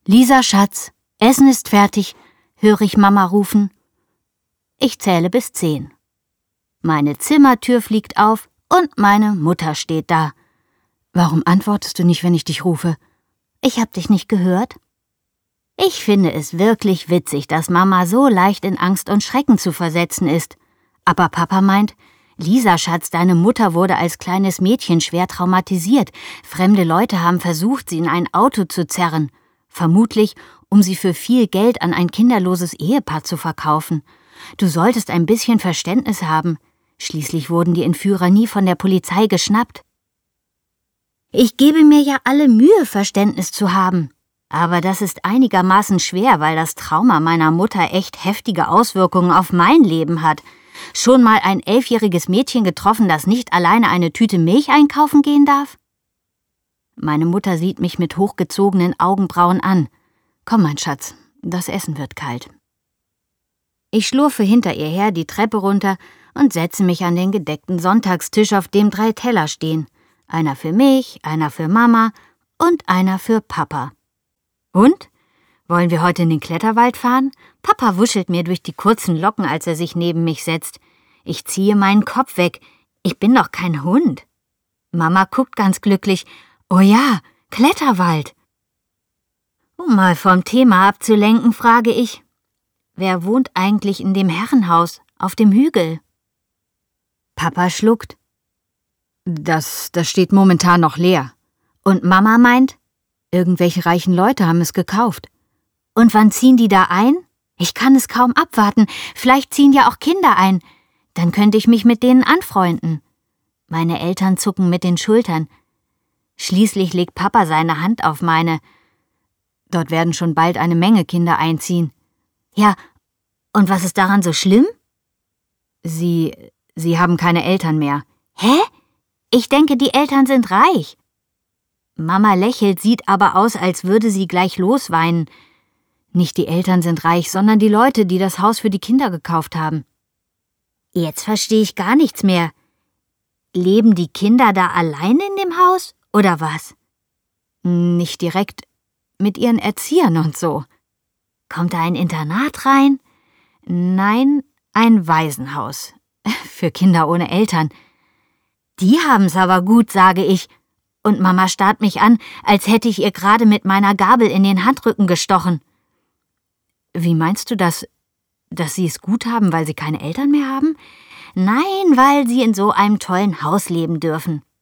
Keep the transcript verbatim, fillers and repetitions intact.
Lisa, Schatz, Essen ist fertig, höre ich Mama rufen. Ich zähle bis zehn. Meine Zimmertür fliegt auf und meine Mutter steht da. Warum antwortest du nicht, wenn ich dich rufe? Ich hab dich nicht gehört. Ich finde es wirklich witzig, dass Mama so leicht in Angst und Schrecken zu versetzen ist. Aber Papa meint, Lisa, Schatz, deine Mutter wurde als kleines Mädchen schwer traumatisiert. Fremde Leute haben versucht, sie in ein Auto zu zerren. Vermutlich, um sie für viel Geld an ein kinderloses Ehepaar zu verkaufen. Du solltest ein bisschen Verständnis haben. Schließlich wurden die Entführer nie von der Polizei geschnappt. Ich gebe mir ja alle Mühe, Verständnis zu haben. Aber das ist einigermaßen schwer, weil das Trauma meiner Mutter echt heftige Auswirkungen auf mein Leben hat. Schon mal ein elfjähriges Mädchen getroffen, das nicht alleine eine Tüte Milch einkaufen gehen darf? Meine Mutter sieht mich mit hochgezogenen Augenbrauen an. Komm, mein Schatz, das Essen wird kalt. Ich schlurfe hinter ihr her die Treppe runter und setze mich an den gedeckten Sonntagstisch, auf dem drei Teller stehen. Einer für mich, einer für Mama und einer für Papa. Und? Wollen wir heute in den Kletterwald fahren? Papa wuschelt mir durch die kurzen Locken, als er sich neben mich setzt. Ich ziehe meinen Kopf weg. Ich bin doch kein Hund. Mama guckt ganz glücklich. Oh ja, Kletterwald. Um mal vom Thema abzulenken, frage ich, wer wohnt eigentlich in dem Herrenhaus auf dem Hügel? Papa schluckt. Das, das steht momentan noch leer. Und Mama meint, irgendwelche reichen Leute haben es gekauft. Und wann ziehen die da ein? Ich kann es kaum abwarten. Vielleicht ziehen ja auch Kinder ein. Dann könnte ich mich mit denen anfreunden. Meine Eltern zucken mit den Schultern. Schließlich legt Papa seine Hand auf meine. Dort werden schon bald eine Menge Kinder einziehen. Ja, und was ist daran so schlimm? Sie, sie haben keine Eltern mehr. Hä? Ich denke, die Eltern sind reich. Mama lächelt, sieht aber aus, als würde sie gleich losweinen. Nicht die Eltern sind reich, sondern die Leute, die das Haus für die Kinder gekauft haben. Jetzt verstehe ich gar nichts mehr. Leben die Kinder da allein in dem Haus, oder was? Nicht direkt, mit ihren Erziehern und so. Kommt da ein Internat rein? Nein, ein Waisenhaus. Für Kinder ohne Eltern. Die haben's aber gut, sage ich. Und Mama starrt mich an, als hätte ich ihr gerade mit meiner Gabel in den Handrücken gestochen. Wie meinst du das, dass sie es gut haben, weil sie keine Eltern mehr haben? Nein, weil sie in so einem tollen Haus leben dürfen.